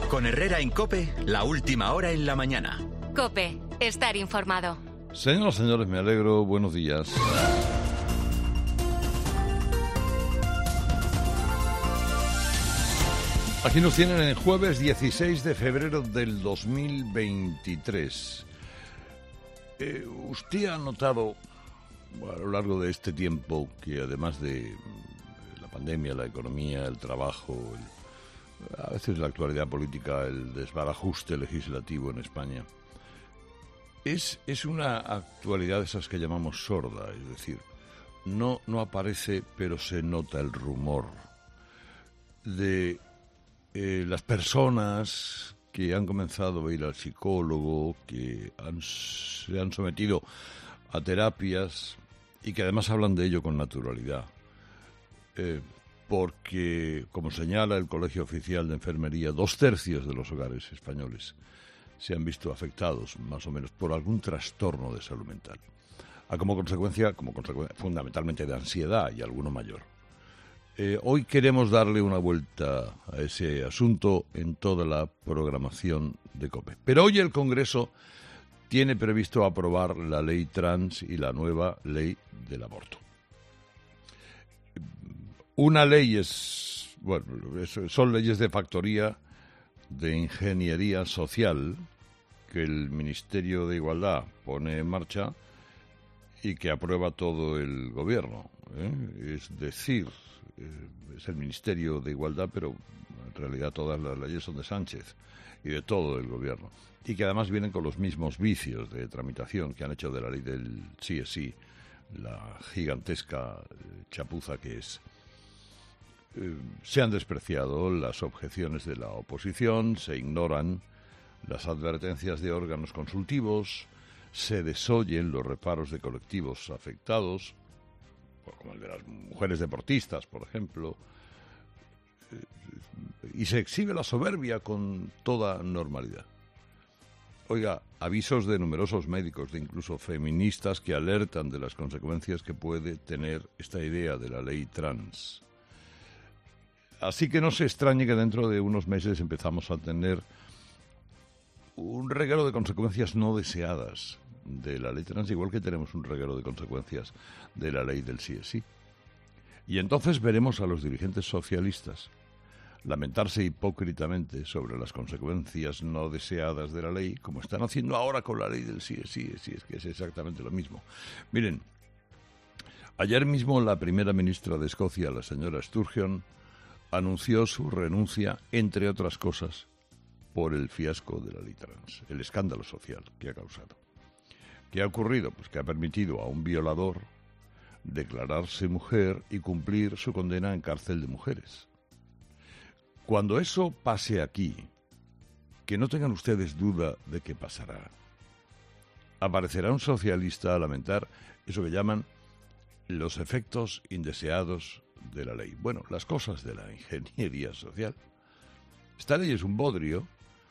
Con Herrera en COPE, la última hora en la mañana. COPE, estar informado. Señoras y señores, me alegro. Buenos días. Aquí nos tienen el jueves 16 de febrero del 2023. Usted ha notado a lo largo de este tiempo que además de la pandemia, la economía, el trabajo, a veces la actualidad política, el desbarajuste legislativo en España, es una actualidad de esas que llamamos sorda, es decir, no aparece, pero se nota el rumor de las personas que han comenzado a ir al psicólogo, que se han sometido a terapias y que además hablan de ello con naturalidad. Porque, como señala el Colegio Oficial de Enfermería, 2/3 de los hogares españoles se han visto afectados, más o menos, por algún trastorno de salud mental. Como consecuencia fundamentalmente de ansiedad y alguno mayor. Hoy queremos darle una vuelta a ese asunto en toda la programación de COPE. Pero hoy el Congreso tiene previsto aprobar la ley trans y la nueva ley del aborto. Una ley son leyes de factoría, de ingeniería social, que el Ministerio de Igualdad pone en marcha y que aprueba todo el Gobierno. Es decir, es el Ministerio de Igualdad, pero en realidad todas las leyes son de Sánchez y de todo el Gobierno. Y que además vienen con los mismos vicios de tramitación que han hecho de la ley del sí es sí, la gigantesca chapuza que es. Se han despreciado las objeciones de la oposición, se ignoran las advertencias de órganos consultivos, se desoyen los reparos de colectivos afectados, como el de las mujeres deportistas, por ejemplo, y se exhibe la soberbia con toda normalidad. Oiga, avisos de numerosos médicos, de incluso feministas, que alertan de las consecuencias que puede tener esta idea de la ley trans. Así que no se extrañe que dentro de unos meses empezamos a tener un reguero de consecuencias no deseadas de la ley trans, igual que tenemos un reguero de consecuencias de la ley del sí es sí. Y entonces veremos a los dirigentes socialistas lamentarse hipócritamente sobre las consecuencias no deseadas de la ley, como están haciendo ahora con la ley del sí es sí, es que es exactamente lo mismo. Miren, ayer mismo la primera ministra de Escocia, la señora Sturgeon, anunció su renuncia, entre otras cosas, por el fiasco de la ley trans, el escándalo social que ha causado. ¿Qué ha ocurrido? Pues que ha permitido a un violador declararse mujer y cumplir su condena en cárcel de mujeres. Cuando eso pase aquí, que no tengan ustedes duda de que pasará, aparecerá un socialista a lamentar eso que llaman los efectos indeseados de la ley. Bueno, las cosas de la ingeniería social. Esta ley es un bodrio.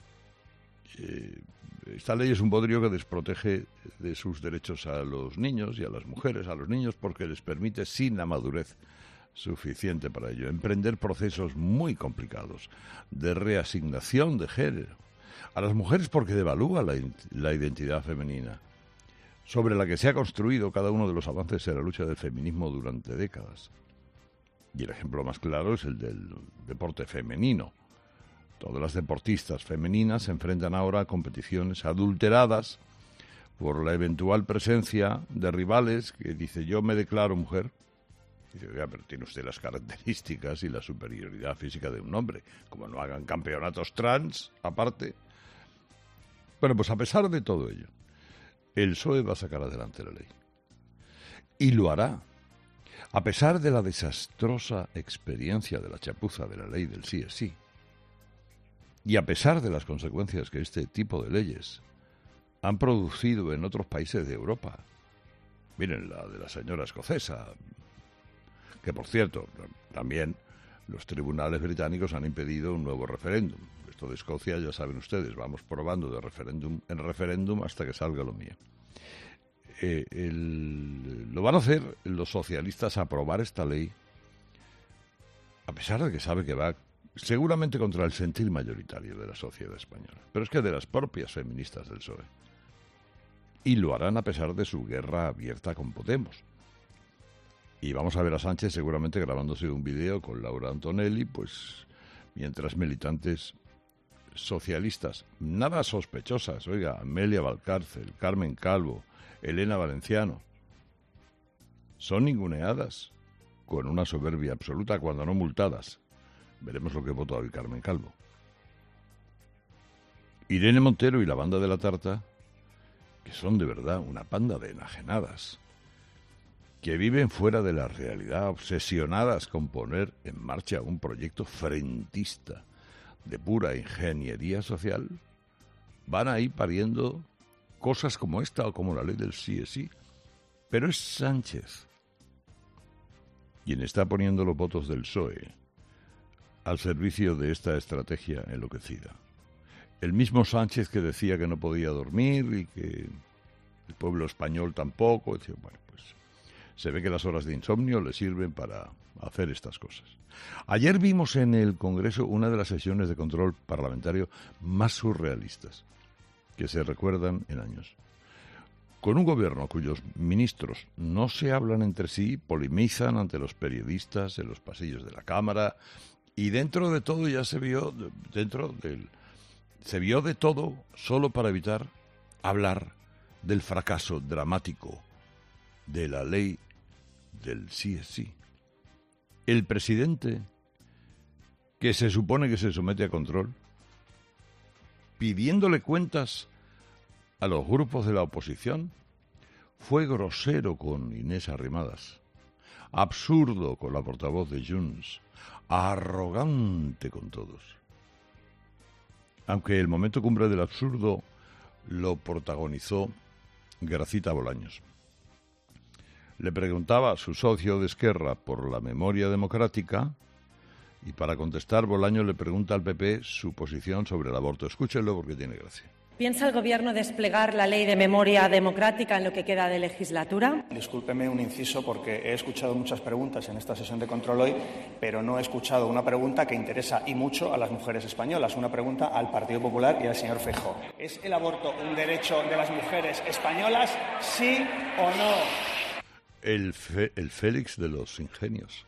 Esta ley es un bodrio que desprotege de sus derechos a los niños y a las mujeres, a los niños, porque les permite, sin la madurez suficiente para ello, emprender procesos muy complicados de reasignación de género. A las mujeres porque devalúa la identidad femenina, sobre la que se ha construido cada uno de los avances en la lucha del feminismo durante décadas. Y el ejemplo más claro es el del deporte femenino. Todas las deportistas femeninas se enfrentan ahora a competiciones adulteradas por la eventual presencia de rivales que dice: yo me declaro mujer. Y dice: oiga, pero tiene usted las características y la superioridad física de un hombre. Como no hagan campeonatos trans, aparte. Bueno, pues a pesar de todo ello, el PSOE va a sacar adelante la ley. Y lo hará. A pesar de la desastrosa experiencia de la chapuza de la ley del sí es sí, y a pesar de las consecuencias que este tipo de leyes han producido en otros países de Europa, miren la de la señora escocesa, que por cierto, también los tribunales británicos han impedido un nuevo referéndum. Esto de Escocia, ya saben ustedes, vamos probando de referéndum en referéndum hasta que salga lo mío. Lo van a hacer los socialistas, a aprobar esta ley, a pesar de que sabe que va seguramente contra el sentir mayoritario de la sociedad española, pero es que de las propias feministas del PSOE. Y lo harán a pesar de su guerra abierta con Podemos. Y vamos a ver a Sánchez seguramente grabándose un vídeo con Laura Antonelli, pues mientras militantes socialistas, nada sospechosas, oiga, Amelia Valcárcel, Carmen Calvo, Elena Valenciano, son ninguneadas con una soberbia absoluta, cuando no multadas. Veremos lo que votó hoy Carmen Calvo. Irene Montero y la banda de la tarta, que son de verdad una panda de enajenadas, que viven fuera de la realidad, obsesionadas con poner en marcha un proyecto frentista de pura ingeniería social, van ahí pariendo cosas como esta o como la ley del sí es sí. Pero es Sánchez quien está poniendo los votos del PSOE al servicio de esta estrategia enloquecida. El mismo Sánchez que decía que no podía dormir y que el pueblo español tampoco. Decía, bueno, pues se ve que las horas de insomnio le sirven para hacer estas cosas. Ayer vimos en el Congreso una de las sesiones de control parlamentario más surrealistas que se recuerdan en años. Con un gobierno cuyos ministros no se hablan entre sí, polemizan ante los periodistas en los pasillos de la Cámara, y dentro de todo ya se vio de todo solo para evitar hablar del fracaso dramático de la ley del sí es sí. El presidente, que se supone que se somete a control, pidiéndole cuentas a los grupos de la oposición, fue grosero con Inés Arrimadas, absurdo con la portavoz de Junts, arrogante con todos. Aunque el momento cumbre del absurdo lo protagonizó Gracita Bolaños. Le preguntaba a su socio de Esquerra por la memoria democrática, y para contestar Bolaños le pregunta al PP su posición sobre el aborto. Escúchenlo porque tiene gracia. ¿Piensa el Gobierno desplegar la ley de memoria democrática en lo que queda de legislatura? Discúlpeme un inciso porque he escuchado muchas preguntas en esta sesión de control hoy, pero no he escuchado una pregunta que interesa y mucho a las mujeres españolas, una pregunta al Partido Popular y al señor Feijóo. ¿Es el aborto un derecho de las mujeres españolas, sí o no? El Félix de los ingenios.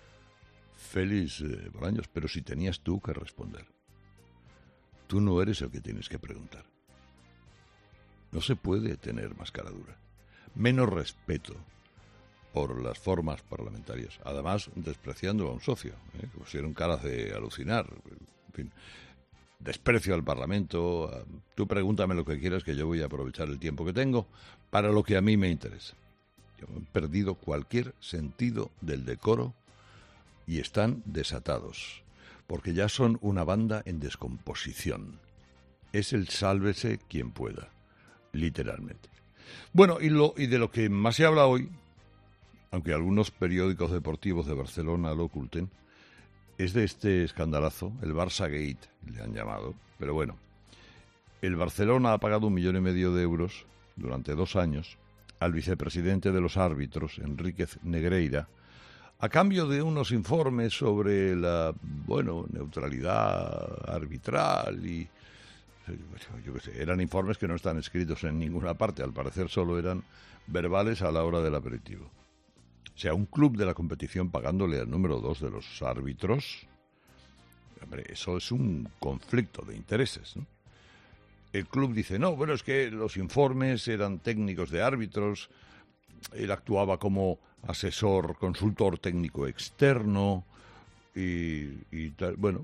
Félix Bolaños, pero si tenías tú que responder. Tú no eres el que tienes que preguntar. No se puede tener más cara dura, menos respeto por las formas parlamentarias, además despreciando a un socio, que pusieron caras de alucinar, en fin, desprecio al Parlamento. Tú pregúntame lo que quieras, que yo voy a aprovechar el tiempo que tengo para lo que a mí me interesa. Yo he perdido cualquier sentido del decoro y están desatados, porque ya son una banda en descomposición. Es el sálvese quien pueda, literalmente. Bueno, y de lo que más se habla hoy, aunque algunos periódicos deportivos de Barcelona lo oculten, es de este escandalazo, el Barça Gate, le han llamado. Pero bueno, el Barcelona ha pagado 1,5 millones de euros durante 2 años al vicepresidente de los árbitros, Enríquez Negreira, a cambio de unos informes sobre la, neutralidad arbitral y, yo qué sé, eran informes que no están escritos en ninguna parte, al parecer solo eran verbales a la hora del aperitivo. O sea, un club de la competición pagándole al número 2 de los árbitros, hombre, eso es un conflicto de intereses, ¿no? El club dice, no, es que los informes eran técnicos de árbitros, él actuaba como asesor, consultor técnico externo y tal. Bueno,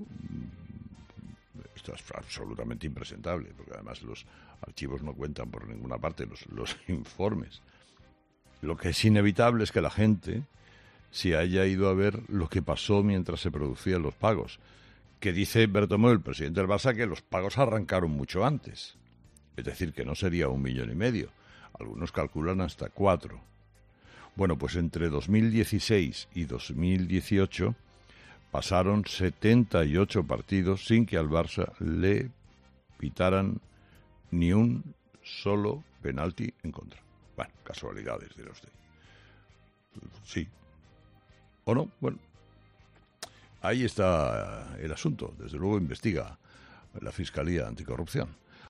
esto es absolutamente impresentable, porque además los archivos no cuentan por ninguna parte, los informes. Lo que es inevitable es que la gente se haya ido a ver lo que pasó mientras se producían los pagos, que dice Bertomeu, el presidente del Barça, que los pagos arrancaron mucho antes. Es decir, que no sería 1,5 millones. Algunos calculan hasta 4. Bueno, pues entre 2016 y 2018 pasaron 78 partidos sin que al Barça le pitaran ni un solo penalti en contra. Bueno, casualidades, dirá usted. Sí. ¿O no? Bueno. ahí está el asunto. Desde luego investiga la Fiscalía Anticorrupción.